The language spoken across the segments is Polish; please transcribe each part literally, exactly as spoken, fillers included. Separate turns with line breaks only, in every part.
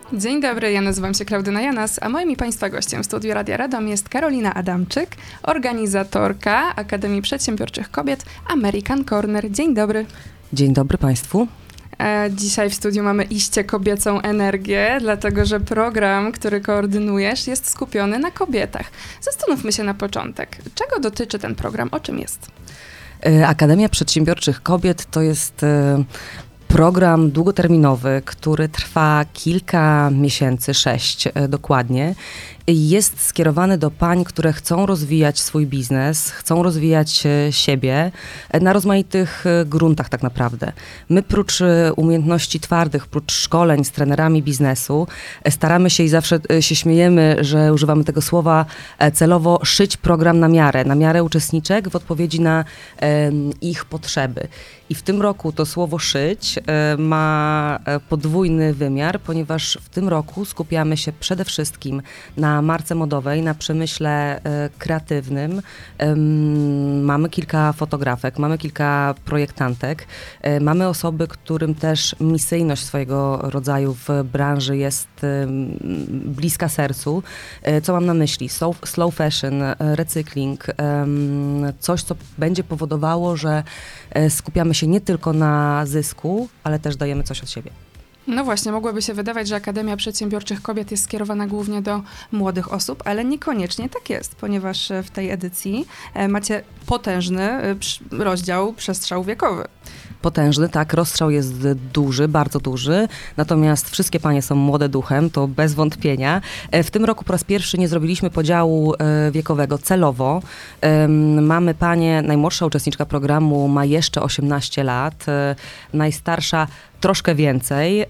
Dzień dobry, ja nazywam się Klaudyna Janas, a moim i Państwa gościem w studiu Radia Radom jest Karolina Adamczyk, organizatorka Akademii Przedsiębiorczych Kobiet American Corner. Dzień dobry.
Dzień dobry Państwu.
Dzisiaj w studiu mamy iście kobiecą energię, dlatego że program, który koordynujesz, jest skupiony na kobietach. Zastanówmy się na początek, czego dotyczy ten program, o czym jest?
Akademia Przedsiębiorczych Kobiet to jest program długoterminowy, który trwa kilka miesięcy, sześć dokładnie. Jest skierowany do pań, które chcą rozwijać swój biznes, chcą rozwijać siebie na rozmaitych gruntach tak naprawdę. My prócz umiejętności twardych, prócz szkoleń z trenerami biznesu, staramy się i zawsze się śmiejemy, że używamy tego słowa celowo, szyć program na miarę, na miarę uczestniczek w odpowiedzi na um, ich potrzeby. I w tym roku to słowo szyć um, ma podwójny wymiar, ponieważ w tym roku skupiamy się przede wszystkim na marce modowej, na przemyśle y, kreatywnym. Ym, mamy kilka fotografek, mamy kilka projektantek, y, mamy osoby, którym też misyjność swojego rodzaju w branży jest y, bliska sercu. Y, co mam na myśli? Slow, slow fashion, y, recykling, y, coś, co będzie powodowało, że y, skupiamy się nie tylko na zysku, ale też dajemy coś od siebie.
No właśnie, mogłoby się wydawać, że Akademia Przedsiębiorczych Kobiet jest skierowana głównie do młodych osób, ale niekoniecznie tak jest, ponieważ w tej edycji macie potężny rozdział przestrzał wiekowy.
Potężny, tak, rozstrzał jest duży, bardzo duży, natomiast wszystkie panie są młode duchem, to bez wątpienia. W tym roku po raz pierwszy nie zrobiliśmy podziału wiekowego celowo. Mamy panie, najmłodsza uczestniczka programu ma jeszcze osiemnaście lat, najstarsza troszkę więcej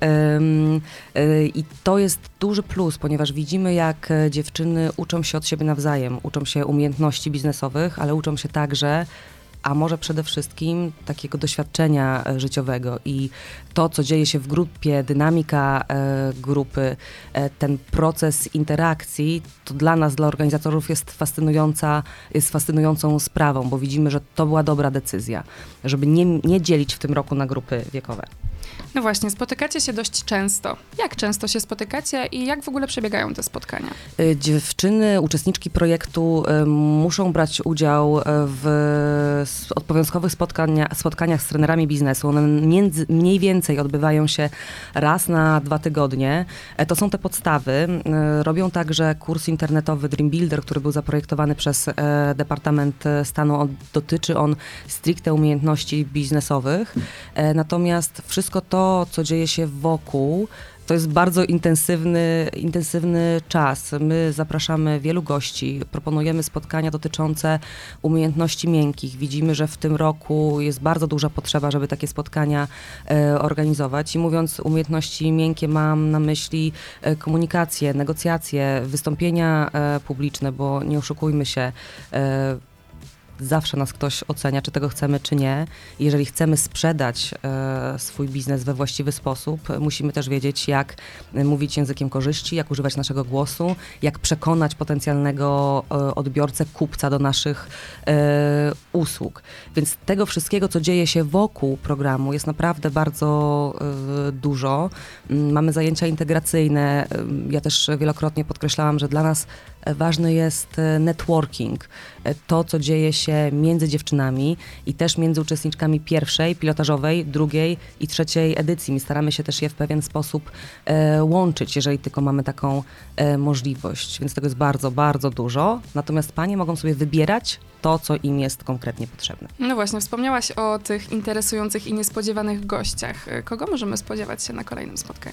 i to jest duży plus, ponieważ widzimy, jak dziewczyny uczą się od siebie nawzajem, uczą się umiejętności biznesowych, ale uczą się także, a może przede wszystkim takiego doświadczenia życiowego i to, co dzieje się w grupie, dynamika e, grupy, e, ten proces interakcji, to dla nas, dla organizatorów jest fascynująca, jest fascynującą sprawą, bo widzimy, że to była dobra decyzja, żeby nie, nie dzielić w tym roku na grupy wiekowe.
No właśnie, spotykacie się dość często. Jak często się spotykacie i jak w ogóle przebiegają te spotkania?
Dziewczyny, uczestniczki projektu muszą brać udział w obowiązkowych spotkania, spotkaniach z trenerami biznesu. One między, mniej więcej odbywają się raz na dwa tygodnie. To są te podstawy. Robią także kurs internetowy Dream Builder, który był zaprojektowany przez Departament Stanu. On, dotyczy on stricte umiejętności biznesowych. Natomiast wszystko to, co dzieje się wokół, to jest bardzo intensywny, intensywny czas. My zapraszamy wielu gości, proponujemy spotkania dotyczące umiejętności miękkich. Widzimy, że w tym roku jest bardzo duża potrzeba, żeby takie spotkania e, organizować. I mówiąc umiejętności miękkie, mam na myśli e, komunikację, negocjacje, wystąpienia e, publiczne, bo nie oszukujmy się, e, zawsze nas ktoś ocenia, czy tego chcemy, czy nie. Jeżeli chcemy sprzedać e, swój biznes we właściwy sposób, musimy też wiedzieć, jak mówić językiem korzyści, jak używać naszego głosu, jak przekonać potencjalnego e, odbiorcę, kupca do naszych e, usług. Więc tego wszystkiego, co dzieje się wokół programu, jest naprawdę bardzo e, dużo. Mamy zajęcia integracyjne. Ja też wielokrotnie podkreślałam, że dla nas ważny jest networking. To, co dzieje się między dziewczynami i też między uczestniczkami pierwszej, pilotażowej, drugiej i trzeciej edycji. My staramy się też je w pewien sposób e, łączyć, jeżeli tylko mamy taką e, możliwość. Więc tego jest bardzo, bardzo dużo. Natomiast panie mogą sobie wybierać to, co im jest konkretnie potrzebne.
No właśnie, wspomniałaś o tych interesujących i niespodziewanych gościach. Kogo możemy spodziewać się na kolejnym spotkaniu?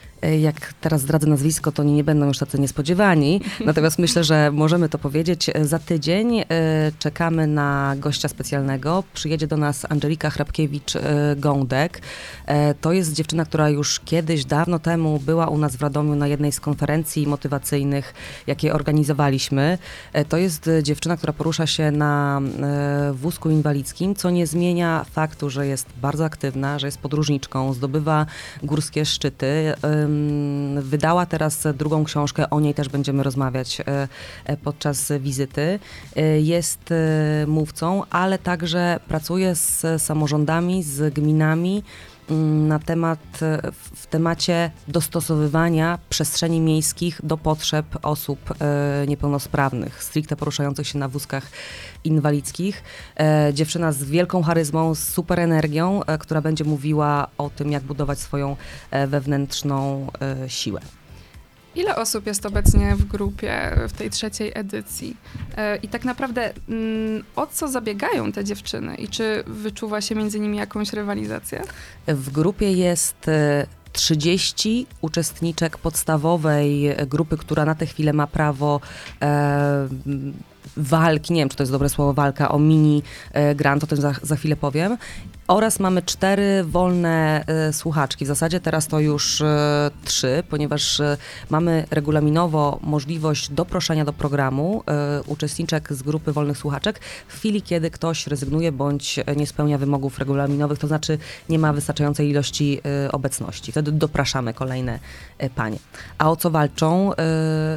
Jak teraz zdradzę nazwisko, to oni nie będą już tacy niespodziewani, natomiast myślę, że możemy to powiedzieć. Za tydzień y, czekamy na gościa specjalnego. Przyjedzie do nas Angelika Hrabkiewicz-Gądek. Y, to jest dziewczyna, która już kiedyś, dawno temu była u nas w Radomiu na jednej z konferencji motywacyjnych, jakie organizowaliśmy. Y, to jest dziewczyna, która porusza się na y, wózku inwalidzkim, co nie zmienia faktu, że jest bardzo aktywna, że jest podróżniczką, zdobywa górskie szczyty. Y, Wydała teraz drugą książkę, o niej też będziemy rozmawiać podczas wizyty. Jest mówcą, ale także pracuje z samorządami, z gminami na temat, w temacie dostosowywania przestrzeni miejskich do potrzeb osób e, niepełnosprawnych, stricte poruszających się na wózkach inwalidzkich. E, dziewczyna z wielką charyzmą, z super energią, e, która będzie mówiła o tym, jak budować swoją e, wewnętrzną e, siłę.
Ile osób jest obecnie w grupie w tej trzeciej edycji? E, I tak naprawdę mm, o co zabiegają te dziewczyny? I czy wyczuwa się między nimi jakąś rywalizację?
W grupie jest e, trzydzieści uczestniczek podstawowej grupy, która na tę chwilę ma prawo e, walki, nie wiem, czy to jest dobre słowo, walka o mini e, grant, o tym za, za chwilę powiem. Oraz mamy cztery wolne e, słuchaczki. W zasadzie teraz to już e, trzy, ponieważ e, mamy regulaminowo możliwość doproszenia do programu e, uczestniczek z grupy wolnych słuchaczek w chwili, kiedy ktoś rezygnuje bądź nie spełnia wymogów regulaminowych, to znaczy nie ma wystarczającej ilości e, obecności. Wtedy dopraszamy kolejne e, panie. A o co walczą? E,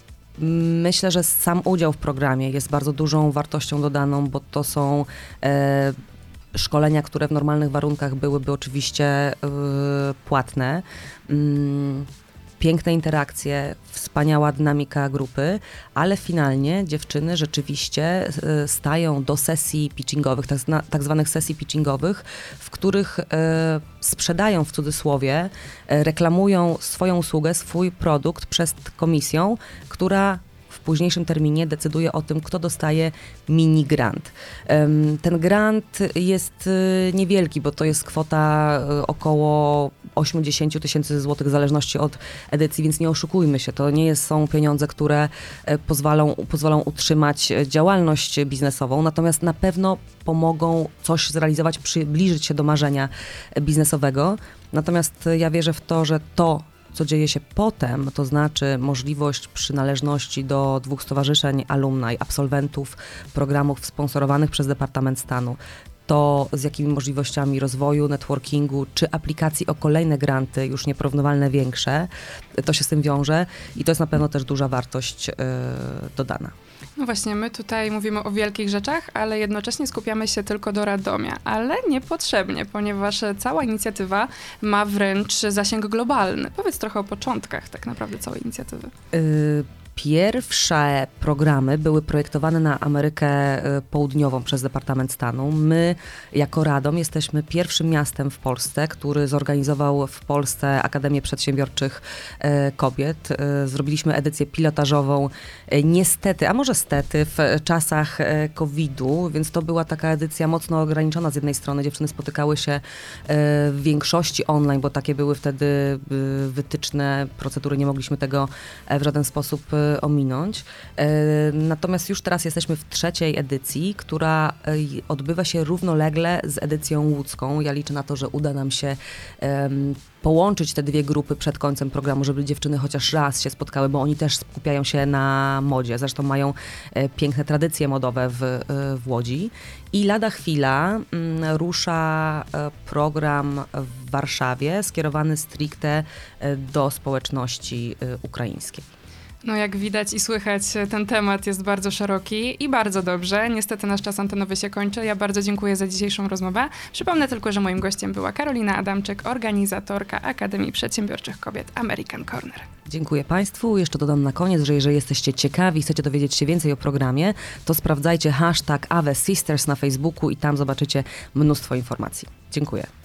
Myślę, że sam udział w programie jest bardzo dużą wartością dodaną, bo to są e, szkolenia, które w normalnych warunkach byłyby oczywiście e, płatne. Mm, piękne interakcje, wspaniała dynamika grupy, ale finalnie dziewczyny rzeczywiście e, stają do sesji pitchingowych, tak, zna, tak zwanych sesji pitchingowych, w których e, sprzedają w cudzysłowie, e, reklamują swoją usługę, swój produkt przed komisją, która w późniejszym terminie decyduje o tym, kto dostaje mini grant. Ten grant jest niewielki, bo to jest kwota około osiemdziesiąt tysięcy złotych w zależności od edycji, więc nie oszukujmy się, to nie jest, są pieniądze, które pozwolą, pozwolą utrzymać działalność biznesową, natomiast na pewno pomogą coś zrealizować, przybliżyć się do marzenia biznesowego. Natomiast ja wierzę w to, że to, co dzieje się potem, to znaczy możliwość przynależności do dwóch stowarzyszeń alumni, absolwentów programów sponsorowanych przez Departament Stanu, to z jakimi możliwościami rozwoju, networkingu, czy aplikacji o kolejne granty, już nieporównywalne większe, to się z tym wiąże i to jest na pewno też duża wartość yy, dodana.
No właśnie, my tutaj mówimy o wielkich rzeczach, ale jednocześnie skupiamy się tylko do Radomia, ale niepotrzebnie, ponieważ cała inicjatywa ma wręcz zasięg globalny. Powiedz trochę o początkach tak naprawdę całej inicjatywy.
Yy. Pierwsze programy były projektowane na Amerykę Południową przez Departament Stanu. My jako Radom jesteśmy pierwszym miastem w Polsce, który zorganizował w Polsce Akademię Przedsiębiorczych Kobiet. Zrobiliśmy edycję pilotażową niestety, a może stety w czasach kowida, więc to była taka edycja mocno ograniczona z jednej strony. Dziewczyny spotykały się w większości online, bo takie były wtedy wytyczne procedury, nie mogliśmy tego w żaden sposób ominąć. Natomiast już teraz jesteśmy w trzeciej edycji, która odbywa się równolegle z edycją łódzką. Ja liczę na to, że uda nam się um, połączyć te dwie grupy przed końcem programu, żeby dziewczyny chociaż raz się spotkały, bo oni też skupiają się na modzie. Zresztą mają e, piękne tradycje modowe w, e, w Łodzi. I lada chwila m, rusza e, program w Warszawie skierowany stricte e, do społeczności e, ukraińskiej.
No jak widać i słychać, ten temat jest bardzo szeroki i bardzo dobrze. Niestety nasz czas antenowy się kończy. Ja bardzo dziękuję za dzisiejszą rozmowę. Przypomnę tylko, że moim gościem była Karolina Adamczyk, organizatorka Akademii Przedsiębiorczych Kobiet American Corner.
Dziękuję Państwu. Jeszcze dodam na koniec, że jeżeli jesteście ciekawi, chcecie dowiedzieć się więcej o programie, to sprawdzajcie hashtag A W E Sisters na Facebooku i tam zobaczycie mnóstwo informacji. Dziękuję.